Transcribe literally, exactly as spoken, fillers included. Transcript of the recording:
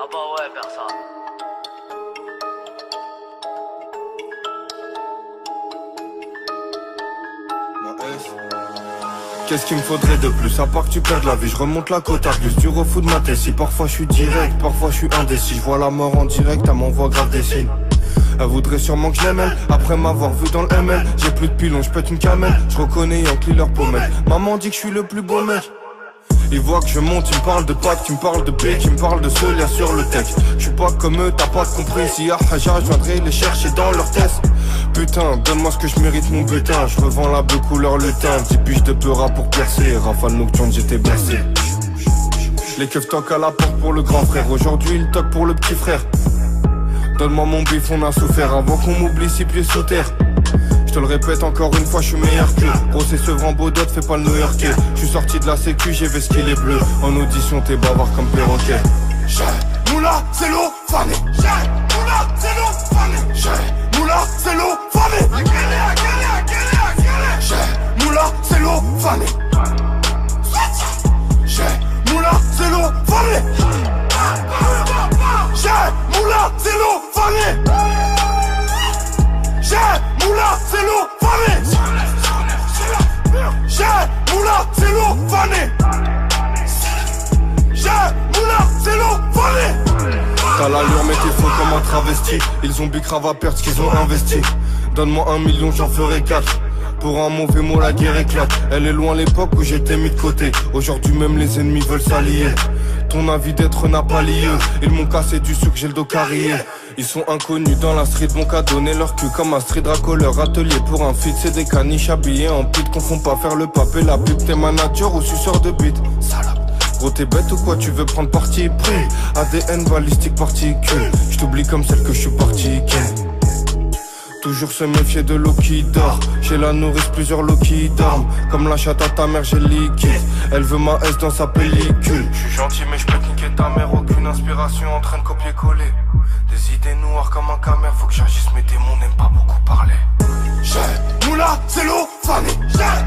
bah ouais, personne. Qu'est-ce qu'il me faudrait de plus, à part que tu perdes la vie, je remonte la côte à plus, tu refous de ma tessie. Parfois je suis direct, parfois je suis indécis, je vois la mort en direct, elle m'envoie grave des signes. Elle voudrait sûrement que je l'aime, après m'avoir vu dans le M L. J'ai plus de pilon, je pète une camelle, je reconnais Yankee leur pommette. Maman dit que je suis le plus beau mec. Ils voient que je monte, ils me parlent de pacte, ils me parlent de paix, ils me parlent de ce lien sur le texte. Je suis pas comme eux, t'as pas compris, si y'a Haja, je viendrai les chercher dans leur test. Putain, donne-moi ce que je mérite mon butin, je revends la bleue couleur lutin. Dix piges de peura pour percer, rafale nocturne j'étais blessé. Les keufs toquent à la porte pour le grand frère, aujourd'hui ils toquent pour le petit frère. Donne-moi mon bif, on a souffert avant qu'on m'oublie six pieds sous terre. Je te le répète encore une fois, je suis meilleur que gros c'est ce grand beau dot, fais pas le new-yorkais. Je suis sorti de la sécu, j'ai vesqué les bleus. En audition t'es bavard comme perroquet. J'ai moula, c'est l'eau, fané. J'ai moula, c'est l'eau, fané. J'ai moula, c'est l'eau, fané. J'ai moula, c'est l'eau, fané. J'ai moula, c'est l'eau, fané. J'ai moula, c'est l'eau, fané. J'ai moula, c'est l'eau, fané. J'ai moula, c'est l'eau, fané. J'ai moula, c'est l'eau, fané. T'as l'allure mais t'es faux comme un travesti. Ils ont bicrave à perdre ce qu'ils ont investi. Donne-moi un million, j'en ferai quatre. Pour un mauvais mot la guerre éclate. Elle est loin l'époque où j'étais mis de côté. Aujourd'hui même les ennemis veulent s'allier. Ton avis d'être n'a pas lieu. Ils m'ont cassé du sucre, j'ai le dos carrié. Ils sont inconnus dans la street, mon qu'à donner leur cul comme un street draco. Leur atelier pour un feat, c'est des caniches habillés en pute. Confond pas faire le pape et la pub. T'es manager ou suceur de bite. Salope. Gros t'es bête ou quoi, tu veux prendre parti pris. A D N balistique particule. J't'oublie comme celle que je suis parti. Toujours se méfier de l'eau qui dort. Chez la nourrice plusieurs lots qui dorment. Comme la chatte à ta mère j'ai liquide. Elle veut ma S dans sa pellicule. J'suis gentil mais j'peux niquer ta mère. Aucune inspiration en train de copier-coller. Des idées noires comme un camère. Faut que j'agisse, mes démons n'aiment pas beaucoup parler. J'ai moula, c'est l'eau, fané. J'ai